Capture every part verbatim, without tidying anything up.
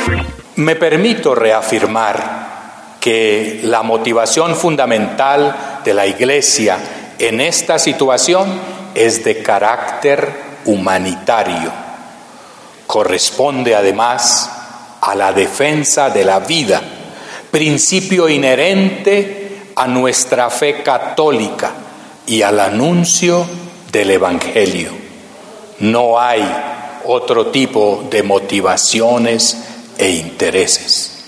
Me permito reafirmar que la motivación fundamental de la Iglesia en esta situación es de carácter humanitario. Corresponde además a la defensa de la vida, principio inherente a nuestra fe católica y al anuncio del Evangelio. No hay otro tipo de motivaciones e intereses.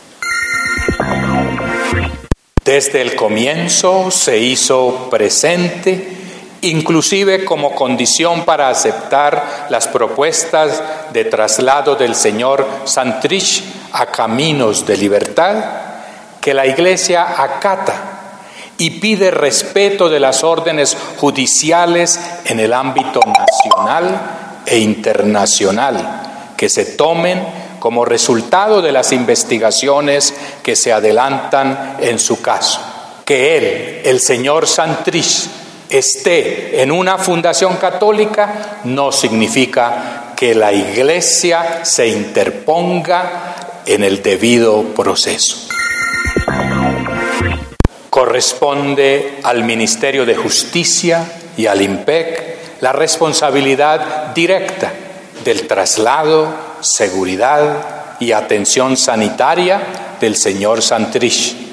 Desde el comienzo se hizo presente, inclusive como condición para aceptar las propuestas de traslado del señor Santrich a Caminos de Libertad, que la Iglesia acata y pide respeto de las órdenes judiciales en el ámbito nacional e internacional que se tomen como resultado de las investigaciones que se adelantan en su caso. Que él, el señor Santrich, esté en una fundación católica no significa que la Iglesia se interponga en el debido proceso. Corresponde al Ministerio de Justicia y al IMPEC la responsabilidad directa del traslado, seguridad y atención sanitaria del señor Santrich.